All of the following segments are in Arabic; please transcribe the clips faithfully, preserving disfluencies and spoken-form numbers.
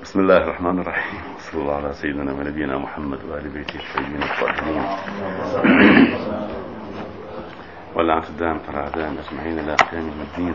بسم الله الرحمن الرحيم، صلى الله على سيدنا ونبينا محمد وآل بيته الطيبين الطاهرين واللعنة الدائمة على أعدائهم أجمعين إلى قيام الدين.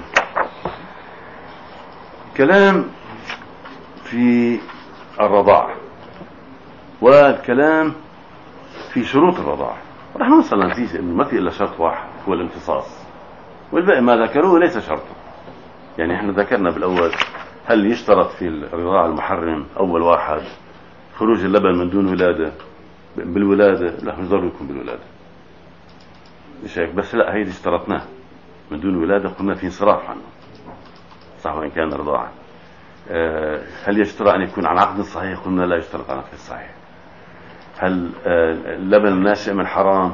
كلام في الرضاعة والكلام في شروط الرضاعة، رح نوصل لنتيجة إنه ما في إلا شرط واحد هو الامتصاص، والباقي ما ذكروه ليس شرطا. يعني احنا ذكرنا بالأول هل يشترط في الرضاعة المحرم أول واحد خروج اللبن من دون ولادة بالولادة؟ لا، مش ضروري يكون بالولادة، مش هيك بس، لا هيدي اشترطناه من دون ولادة، قلنا في انصراف عنه صح وإن كان رضاعة. أه هل يشترط أن يكون عن عقد صحيح؟ قلنا لا يشترط عن عقد صحيح. هل أه اللبن ناشئ من حرام؟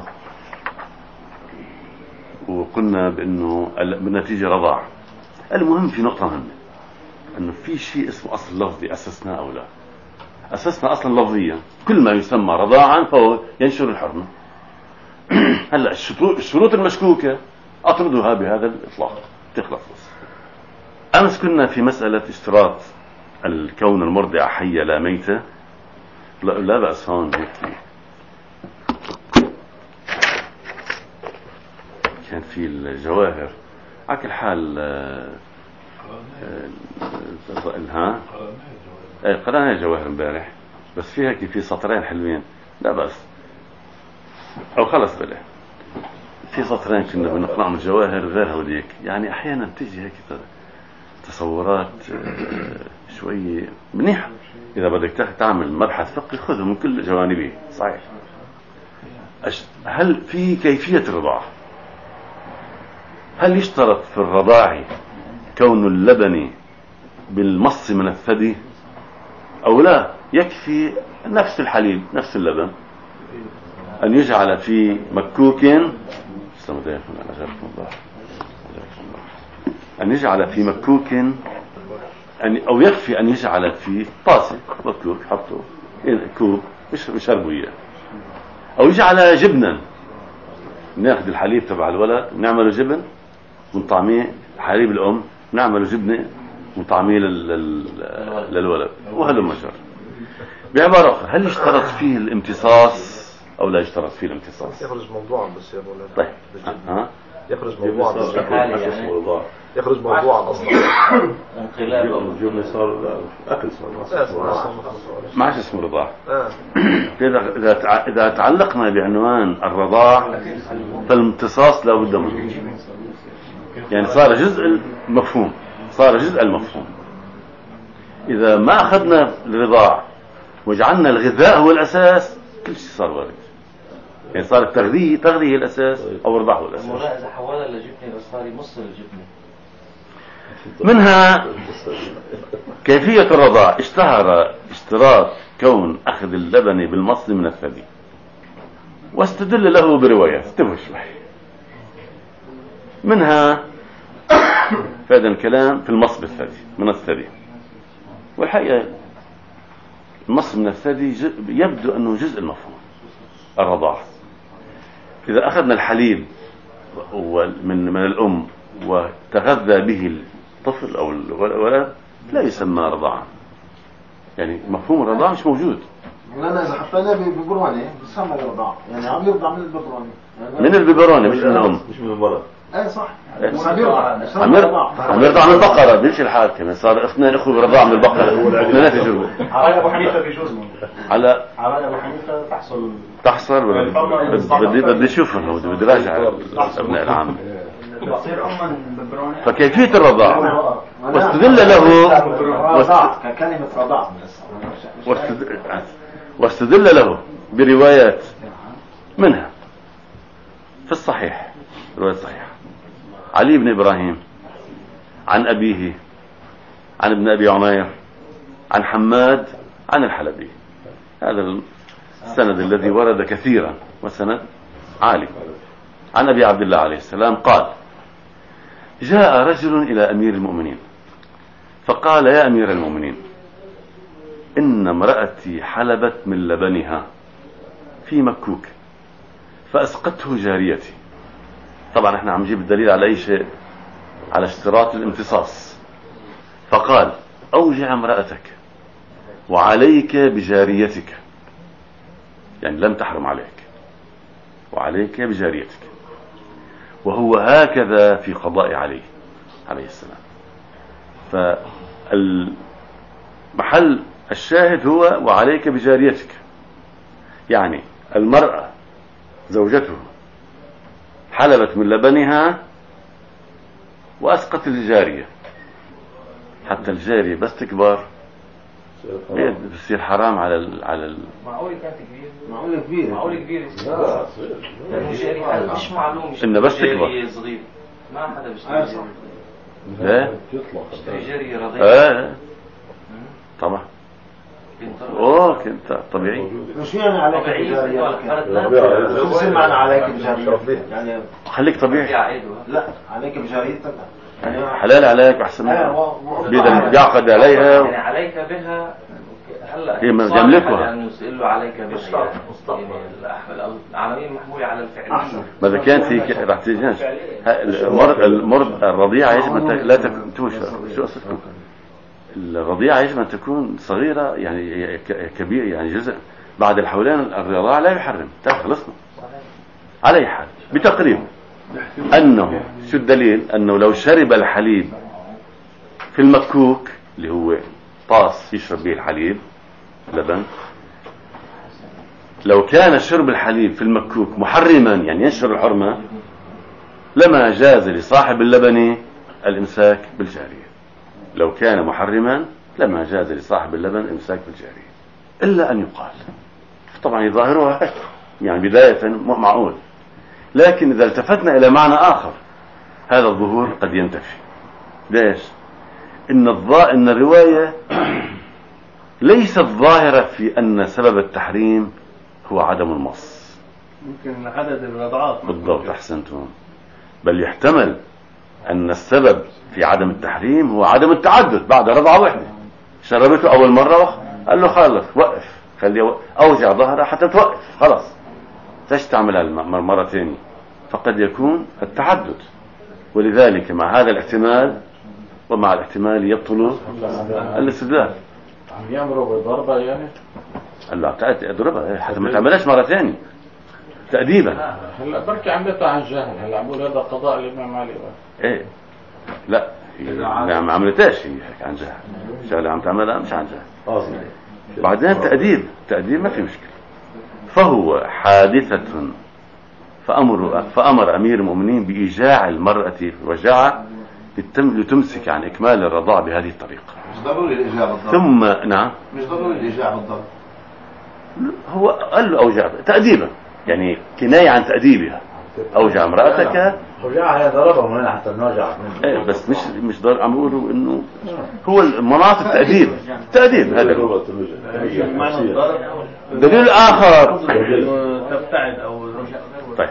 وقلنا بأنه بالنتيجة رضاعة. المهم في نقطة مهمة، أنه في شيء اسمه أصل لفظي أسسنا أو لا. أسسنا أصلا لفظيا، كل ما يسمى رضاعا فهو ينشر الحرمة. هلا الشروط المشكوكة أطردها بهذا الإطلاق تخلص. بس أمس كنا في مسألة اشتراط الكون المرضع حية لا ميتة. لا, لا بأس هون هيك كان في الجواهر على كل حال. ها ايه قرأنا جواهر امبارح، بس فيها كيف في سطرين حلوين، لا بأس. او خلص بله في سطرين كنا بنقرأهم الجواهر غير هوديك. يعني احيانا بتيجي هيك تصورات شوي منيحة. اذا بدك تعمل مبحث فقهي خذه من كل جوانبه صحيح. هل في كيفية الرضاعة؟ هل يشترط في الرضاعة كون اللبن بالمص من الثدي أو لا يكفي نفس الحليب نفس اللبن أن يجعل في مكوك أن يجعل في مكوك أن أو يكفي أن يجعل في طاسة مكوك حطه كوب يشربوا إياه، أو يجعل جبنا، ناخذ الحليب تبع الولد نعمله جبن ونطعميه، حليب الأم نعمله جبنة وطعميه للولد، وهذا المجر. بعبارة أخرى، هل يشترط فيه الامتصاص أو لا يشترط فيه الامتصاص؟ يخرج موضوعا بس يا مولانا. طيب ها يخرج موضوعا بس يعني. يخرج موضوعا أصلا. الجبنة صار أكل صار ما عادش اسمه رضاع. إذا إذا إذا تعلقنا بعنوان الرضاع فالامتصاص لا بد منه. يعني صار جزء المفهوم، صار جزء المفهوم. إذا ما أخذنا الرضاع وجعلنا الغذاء هو الأساس كل شيء صار وارد. يعني صار التغذية تغذية الأساس أو الرضاع هو الأساس. المرأة إذا حولها لجبنة صار يمص الجبنة. منها كيفية الرضاع. اشتهر اشتراط كون أخذ اللبن بالمص من الثدي، واستدل له بروايات. انتبهوا شوي. منها فهذا الكلام في المص بالثدي من الثدي، والحقيقة المص من الثدي يبدو أنه جزء المفهوم الرضاعة. إذا أخذنا الحليب من من الأم وتغذى به الطفل أو الولد لا يسمى رضاعة. يعني مفهوم الرضاعة مش موجود. أنا إذا حطيناه ببرونة بسمى رضاعة، يعني عم يرضع من الببرونة. من الببرونة مش من الأم. مش من الولد. ايه صح. عم يرضع من البقرة. بيمشي الحال كمان. صار اثنين اخوه برضاع من البقرة. اثنين تجربة. على ابو حنيفة بيجوز. على على ابو حنيفة تحصل. تحصل بدي بدي اشوفها، بدي بدي راجع ابناء العام. فكيفية الرضاعة واستدل له كلمة رضاعة واستدل له بروايات منها في الصحيح، رواية صحيحة. علي بن إبراهيم عن أبيه عن ابن أبي عمير عن حماد عن الحلبي. هذا السند الذي ورد كثيرا وسند عالي. عن أبي عبد الله عليه السلام قال: جاء رجل إلى أمير المؤمنين فقال: يا أمير المؤمنين، إن امرأتي حلبت من لبنها في مكوك فأسقته جاريتي. طبعا احنا عم نجيب الدليل على أي شيء؟ على اشتراط الامتصاص. فقال: أوجع امرأتك وعليك بجاريتك، يعني لم تحرم عليك، وعليك بجاريتك. وهو هكذا في قضاء علي عليه السلام. فالمحل الشاهد هو وعليك بجاريتك، يعني المرأة زوجته حلبت من لبنها وأسقط الجارية، حتى الجارية بس تكبر بتصير حرام على ال على ال معقول كانت كبير؟ معقولة كبيرة. معقول كبير لا لأنه جاري مش معلوم مش إنه بس جاري صغير، ما حدا بيشتري آه، جاري. صح. لا بيشتري جاري رضيع. آه طبعا. اوه كنت طبيعي. مش يعني عليك طبيعي بجاريتك؟ فرد شو بصير معنى عليك بجاريتك؟ يعني خليك طبيعي. لا عليك بجاريتك يعني حلال عليك واحسن آه، منك. و- و- بيقدر يعقد عليها يعني عليك بها هلا هي ما صالحة تملكها. لأنه يسأل له عليك بها يعني يعني العناوين محمولة على الفعلية. أحسن. ماذا كانت هي راح تيجي المرض المرض الرضيعة يجب ان ت- لا تكون توش شو قصتكم؟ الرضيعة يجب ان تكون صغيرة، يعني ك- كبير، يعني جزء بعد الحولين الرضاعة لا يحرم. طيب خلصنا. على اي حال بتقريب انه شو الدليل؟ انه لو شرب الحليب في المكوك اللي هو طاس يشرب به الحليب لبن، لو كان شرب الحليب في المكوك محرما يعني ينشر الحرمة، لما جاز لصاحب اللبن الامساك بالجارية. لو كان محرما لما جاز لصاحب اللبن الامساك بالجارية، الا ان يقال طبعا ظاهرها هيك يعني بداية معقول، لكن اذا التفتنا الى معنى اخر هذا الظهور قد ينتفي. ليش؟ ان الظا ان الرواية ليست ظاهرة في ان سبب التحريم هو عدم المص. ممكن عدد الرضعات. بالضبط احسنتم. بل يحتمل ان السبب في عدم التحريم هو عدم التعدد. بعد رضعة واحدة شربته اول مرة قال له خلص وقف، خليه اوجع ظهرها حتى توقف، خلاص ليش تعملها مرة ثانية؟ فقد يكون التعدد. ولذلك مع هذا الاحتمال ومع الاحتمال يبطل الاستدلال. عم يامروا بالضربة يعني؟ قال له تعال اضربها حتى ما تعملهاش مرة ثانية تأديبا. هلا بركي عملتها عن جهل، هلا عم بقول هذا قضاء الإمام علي. ايه لا هي ما عملتهاش، هي عن جهل، شغله عم تعملها مش عن جهل. بعدين تأديب تأديب ما في مشكلة. فهو حادثة فأمر فأمر أمير المؤمنين بإيجاع المرأة وجاعة لتمسك عن إكمال الرضاع بهذه الطريقة. مش ضروري الإجابة بالضبط. ثم نعم مش ضروري الإجابة بالضبط. هو قال له أوجع تأديبا، يعني كناية عن تأديبها. أوجع امرأتك وجعها ضربها من هنا حتى نوجعت منه. ايه بس مش مش ضر عم بيقولوا انه هو المناطق تأديب تأديب هذا هو. دليل آخر تبتعد أو طيب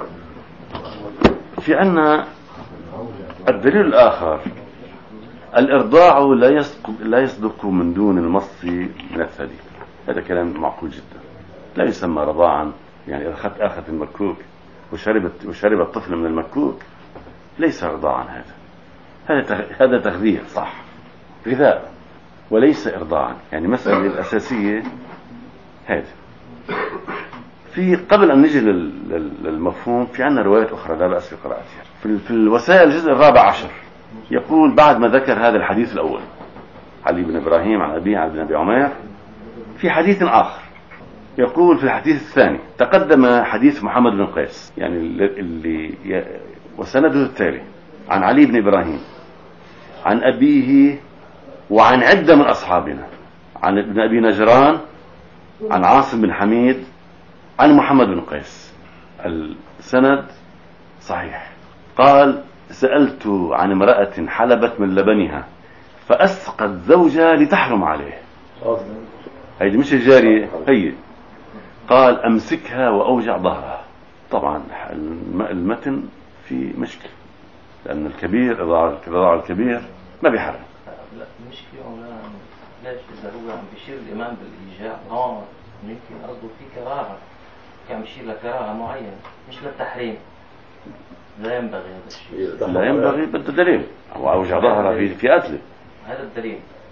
في عنا الدليل الآخر الإرضاع لا يصدق لا يصدق من دون المص من الثدي. هذا كلام معقول جدا. لا يسمى رضاعا، يعني إذا أخذت أخذت المكوك وشربت وشرب الطفل من المكوك ليس رضاعا. هذا هذا هذا تغذية صح، غذاء وليس إرضاعا. يعني مسألة الأساسية هذا. في قبل أن نجي للمفهوم في عنا روايات أخرى لا بأس في قراءتها. في, في الوسائل الجزء الرابع عشر يقول بعد ما ذكر هذا الحديث الأول علي بن إبراهيم عن أبيه عن أبي عمير، في حديث آخر يقول في الحديث الثاني تقدم حديث محمد بن قيس يعني اللي وسنده التالي عن علي بن إبراهيم عن أبيه وعن عدة من أصحابنا، عن ابن أبي نجران عن عاصم بن حميد عن محمد بن قيس. السند صحيح. قال سألت عن امرأة حلبت من لبنها فأسقت زوجها لتحرم عليه. هيدي مش الجارية هي. قال أمسكها وأوجع ظهرها. طبعا المتن في مشكلة لأن الكبير إضاعة الكبير ما بيحرم. لا المشكلة هنا ليش إذا هو عم بيشير الإمام بالإيجاع اه يمكن قصده في كراهة، كان بيشير لكراهة معينة مش للتحريم. لا ينبغي هذا الشيء. لا ينبغي بده دليل. أو أوجع ظهرها في في قتله. هذا الدليل.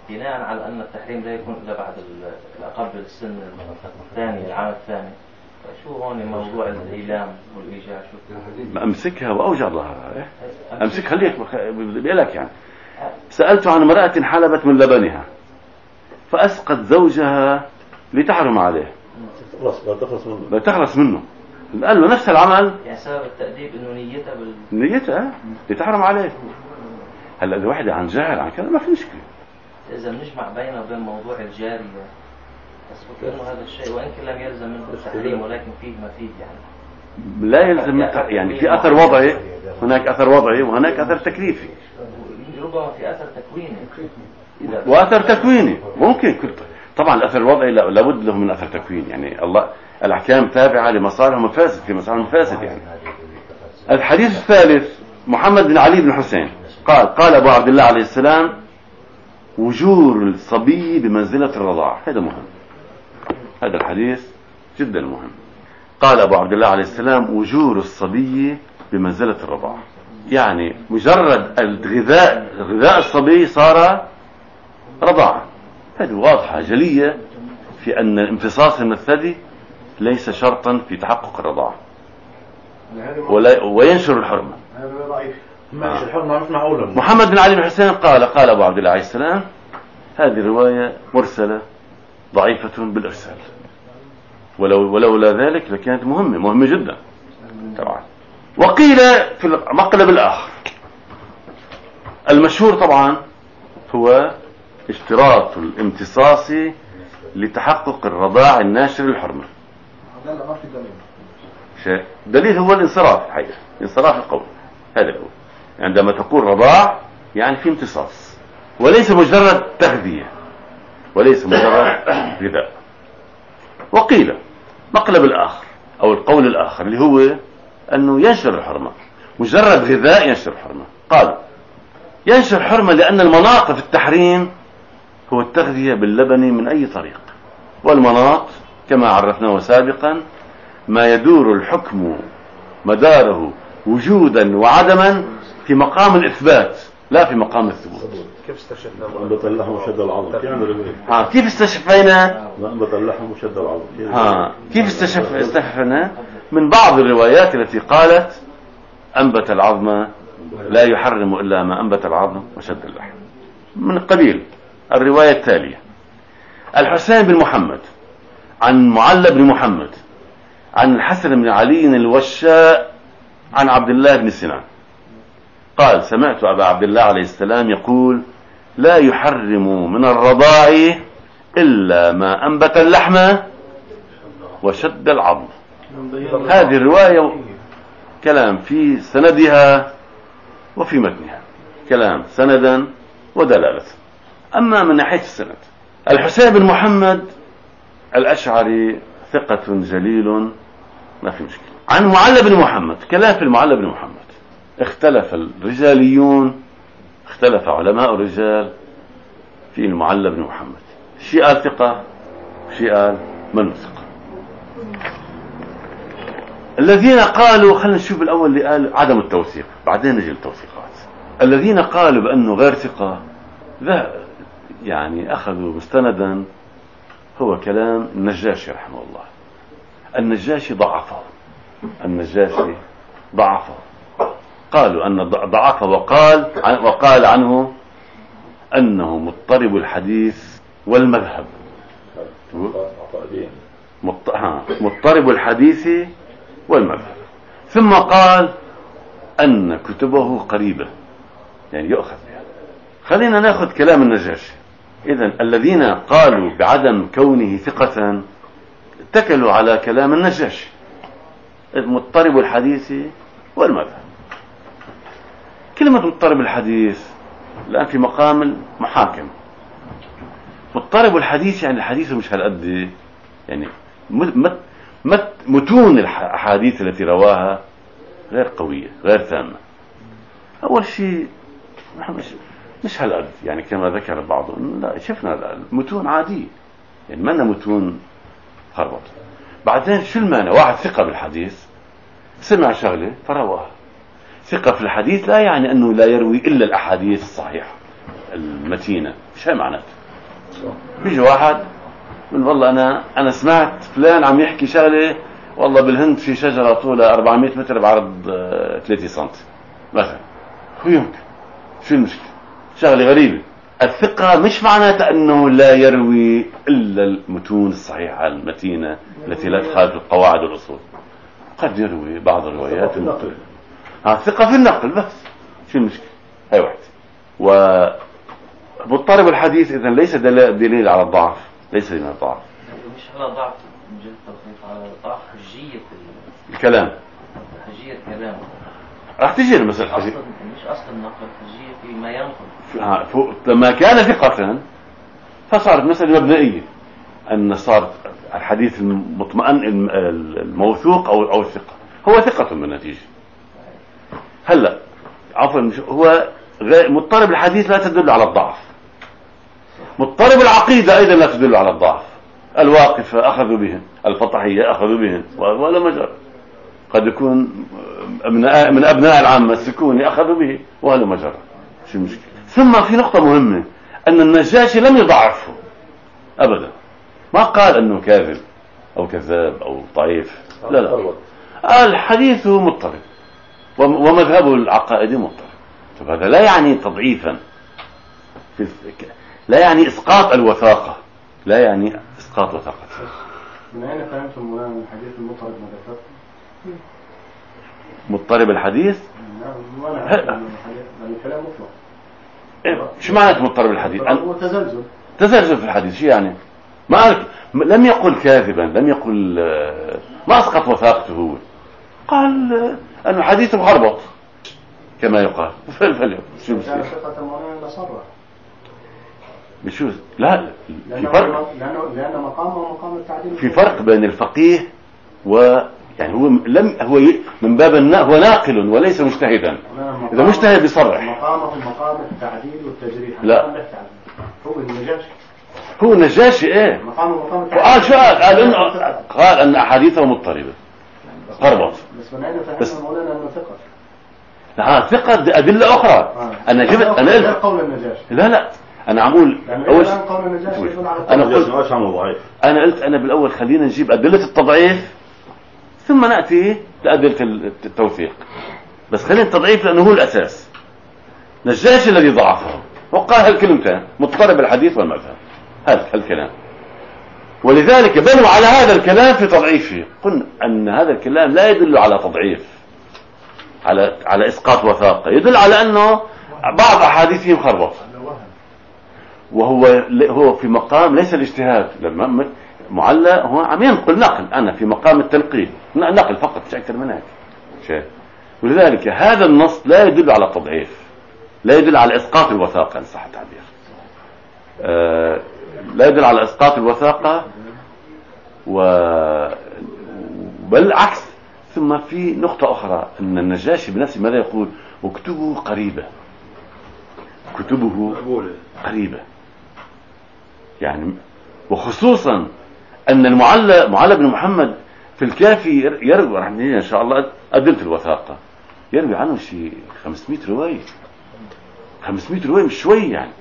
بناء على أن التحريم لا يكون إلا بعد قبل السن الثاني العام الثاني، فشو هون موضوع الإيلام والإيجاع؟ شو أمسكها وأوجع ظهرها، أمسكها ليك بيقولك يعني. سألت عن امرأة حلبت من لبنها فأسقت زوجها لتحرم عليه، خلاص لا تخلص منه لا تخلص منه، قال له نفس العمل، يعني سبب التأديب إنه نيتها بال نيتها لتحرم عليه. هلا إذا واحدة عن جهل عن كذا ما في مشكلة. إذا بنجمع بينه وبين موضوع الجارية أثبت إنه هذا الشيء وإن كان لم يلزم منه التحريم ولكن فيه مفيد يعني. لا يلزم يعني في أثر وضعي، هناك أثر وضعي وهناك أثر تكليفي، ربما في أثر تكويني وأثر تكويني ممكن. طبعا الأثر الوضعي لابد له من أثر تكويني، يعني الله الأحكام تابعة لمصالح ومفاسد، في مصالح ومفاسد يعني. الحديث الثالث محمد بن علي بن حسين قال قال أبو عبد الله عليه السلام وجور الصبي بمنزلة الرضاع. هذا مهم، هذا الحديث جدا مهم. قال أبو عبد الله عليه السلام وجور الصبي بمنزلة الرضاع، يعني مجرد الغذاء غذاء الصبي صار رضاعة. هذه واضحة جلية في أن امتصاص من الثدي ليس شرطا في تحقق الرضاعة ولا وينشر الحرمة. ماشي الحرمة مش معقولة. محمد بن علي بن حسين قال قال أبو عبد الله عليه السلام هذه رواية مرسلة ضعيفة بالإرسال، ولو ولولا ذلك لكانت مهمة مهمة جدا طبعا. وقيل في المقلب الآخر المشهور طبعا هو اشتراط الامتصاص لتحقق الرضاع الناشر للحرمة. لا لا ما في دليل. شيء دليل هو الانصراف الحقيقة، انصراف القول. هذا هو عندما تقول رضاع يعني في امتصاص وليس مجرد تغذية وليس مجرد غذاء. وقيل مقلب الآخر أو القول الآخر اللي هو أنه ينشر الحرمة، مجرد غذاء ينشر الحرمة. قال ينشر الحرمة لأن المناط في التحريم هو التغذية باللبن من أي طريق، والمناط كما عرفناه سابقا ما يدور الحكم مداره وجودا وعدما في مقام الإثبات لا في مقام الثبوت. كيف استشفنا انبت اللحم وشد العظم. ها كيف استشفينا؟ انبت اللحم وشد العظم. ها كيف استشف استشفنا؟ من بعض الروايات التي قالت أنبت العظم لا يحرم إلا ما أنبت العظم وشد اللحم. من قبيل الرواية التالية: الحسين بن محمد عن معلى بن محمد عن الحسن بن علي الوشاء عن عبد الله بن سنان قال سمعت أبا عبد الله عليه السلام يقول لا يحرم من الرضاع إلا ما أنبت اللحم وشد العظم. هذه الرواية كلام في سندها وفي متنها، كلام سندا ودلالة. أما من ناحية السند الحسين بن محمد الأشعري ثقة جليل ما في مشكلة. عن معلى بن محمد كلام في المعلى بن محمد، اختلف الرجاليون، اختلف علماء الرجال في المعلى بن محمد، شيء قال ثقة شيء قال من ثقة. الذين قالوا خلينا نشوف الأول اللي قال عدم التوثيق بعدين نجي للتوثيقات. الذين قالوا بأنه غير ثقة ذا يعني أخذوا مستندا هو كلام النجاشي رحمه الله. النجاشي ضعفه النجاشي ضعفه قالوا أن ضعفه وقال وقال عنه أنه مضطرب الحديث والمذهب، مضطرب الحديث والمذهب. ثم قال أن كتبه قريبة يعني يؤخذ بها. خلينا ناخذ كلام النجاشي. إذن الذين قالوا بعدم كونه ثقة اتكلوا على كلام النجاشي مضطرب الحديث والمذهب. كلمة مضطرب الحديث الآن في مقام المحاكم. مضطرب الحديث يعني الحديث مش هالقد يعني مت مت متون الأحاديث التي رواها غير قوية غير ثامة. أول شيء مش مش هالقد يعني كما ذكر بعضهم، لا شفنا المتون عادية يعني ما لنا متون خربط. بعدين شو المانع؟ واحد ثقة بالحديث سمع شغلة فرواها. ثقة في الحديث لا يعني أنه لا يروي إلا الأحاديث الصحيحة المتينة، مش هي معناته. بيجي واحد من والله انا انا سمعت فلان عم يحكي شغله، والله بالهند في شجره طولها أربعمائة متر بعرض ثلاثين سنتي مثلا. هو يمكن شو المشكله؟ شغله غريبه. الثقه مش معناتها انه لا يروي الا المتون الصحيحه المتينه التي لا تخالف القواعد والاصول. قد يروي بعض الروايات المختلفه. ها ثقه في النقل بس. شو المشكله؟ هي واحده. ومضطرب الحديث اذا ليس دليل على الضعف، ليس دليل على الضعف. مش على ضعف من جهة التوثيق، على ضعف حجية الكلام. حجية الكلام. راح تجي المسألة أصلا مش أصل النقل، حجية فيما ينقل. فوق لما كان ثقة فصارت مسألة مبدئية أن صار الحديث المطمئن الموثوق أو أو الثقة هو ثقة بالنتيجة. هلا عفوا هو مضطرب الحديث لا تدل على الضعف، مضطرب العقيدة أيضا لا تدل على الضعف. الواقفة أخذوا بهن، الفطحية أخذوا بهن، ولا مجرى. قد يكون من أبناء العامة السكوني أخذوا به، ولا مجرى. شو المشكلة؟ ثم في نقطة مهمة أن النجاشي لم يضعفه أبدا، ما قال أنه كاذب أو كذاب أو ضعيف، لا لا، قال حديثه مضطرب ومذهبه العقائدي مضطرب. طب هذا لا يعني تضعيفا، لا يعني إسقاط الوثاقة، لا يعني إسقاط وثاقة. من أين فهمتم مولانا من الحديث المضطرب ما ذكرت؟ مضطرب الحديث؟ نعم، ما أنا الكلام مطلق. إيه؟ شو معنى مضطرب الحديث؟ هو تزلزل. تزلزل في الحديث، شو يعني؟ ما قال، لم يقل كاذبا، لم يقل، ما أسقط وثاقته هو، قال أنه حديثه خربط كما يقال. فالفليو شو بصير؟ ثقة مولانا لا صرح. بشو؟ لا، في فرق. لأنه لأن مقامه مقام التعديل. في فرق بين الفقيه و يعني هو لم هو من باب النا هو ناقل وليس مجتهدا. إذا مجتهد بيصرح. مقامه مقام التعديل والتجريح. لا. هو النجاشي. هو النجاشي ايه؟ مقامه مقام التعديل. وقال شو قال؟ قال انه قال ان احاديثه مضطربه. خربط. بس من أين فهمنا مولانا أنه ثقة؟ لا ثقة أدلة أخرى. آه. أنا جبت أنا قلت قول النجاشي. لا لا أنا عم أقول أول قول النجاشي يدل على أنا قلت ضعيف. أنا قلت أنا بالأول خلينا نجيب أدلة التضعيف ثم نأتي لأدلة التوثيق، بس خلينا التضعيف لأنه هو الأساس. نجاشي الذي ضعفه وقال هالكلمتين مضطرب الحديث والمذهب، هذا هالكلام، ولذلك بنوا على هذا الكلام في تضعيفه. قلنا أن هذا الكلام لا يدل على تضعيف، على على إسقاط وثاقة، يدل على أنه بعض أحاديثهم خربط، وهو هو في مقام ليس الاجتهاد. لما معلى هو عم ينقل نقل، أنا في مقام التنقيل نقل فقط، مش أكثر من هيك شيء. ولذلك هذا النص لا يدل على تضعيف، لا يدل على إسقاط الوثاقة إن صح التعبير، آه لا يدل على إسقاط الوثاقة، وبالعكس. ثم في نقطة أخرى أن النجاشي بنفسه ماذا يقول؟ وكتبه قريبة، كتبه قريبة يعني، وخصوصا أن المعلى معلى بن محمد في الكافي يروي رحمه إن شاء الله أدلة الوثاقة، يروي عنه شيء خمسمائة رواية، خمسمائة رواية مش شوي يعني.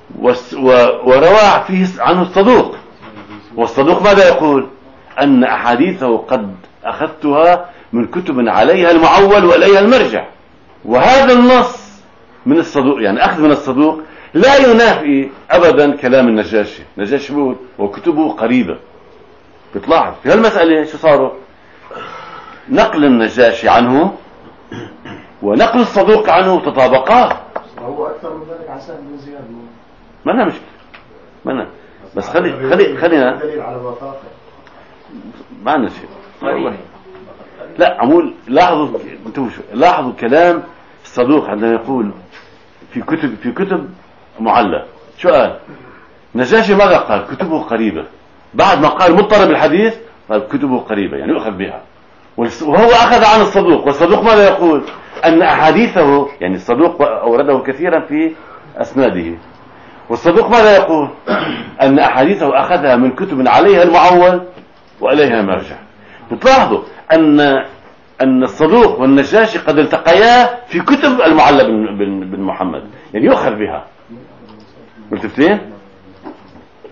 وروى فيه عنه الصدوق، والصدوق ماذا يقول؟ أن أحاديثه قد أخذتها من كتب عليها المعول وإليها المرجع. وهذا النص من الصدوق، يعني أخذ من الصدوق لا ينافي أبدا كلام النجاشي. النجاشي بيقول وكتبه قريبة. بتلاحظ في هالمسألة شو صاروا؟ نقل النجاشي عنه ونقل الصدوق عنه تطابقا. هو أكثر من ذلك عن سهل بن زياد. ما أنا مشكلة، ما أنا بس خلي خلي خلينا دليل على الوثاقة. ما عندنا شيء. لا عمول لاحظوا لاحظوا كلام الصدوق عندما يقول في كتب في كتب معلى. شو قال؟ نجاشي ماذا قال؟ كتبه قريبة. بعد ما قال مضطرب الحديث قال كتبه قريبة يعني يؤخذ بها. وهو أخذ عن الصدوق، والصدوق ماذا يقول؟ أن أحاديثه يعني الصدوق أورده كثيرا في أسناده، والصدوق ماذا يقول؟ أن أحاديثه أخذها من كتب عليها المعول وإليها مرجع. بتلاحظوا أن أن الصدوق والنجاشي قد التقيا في كتب المعلى بن, بن, بن محمد يعني يؤخذ بها. ملتفتين؟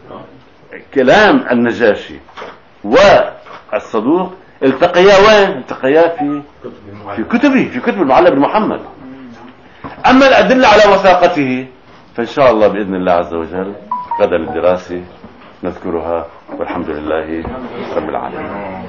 كلام النجاشي والصدوق التقيا وين؟ التقيا في في كتبه، في كتب المعلى بن محمد. أما الأدلة على وثاقته فإن شاء الله بإذن الله عز وجل غدا الدراسة نذكرها، والحمد لله رب العالمين.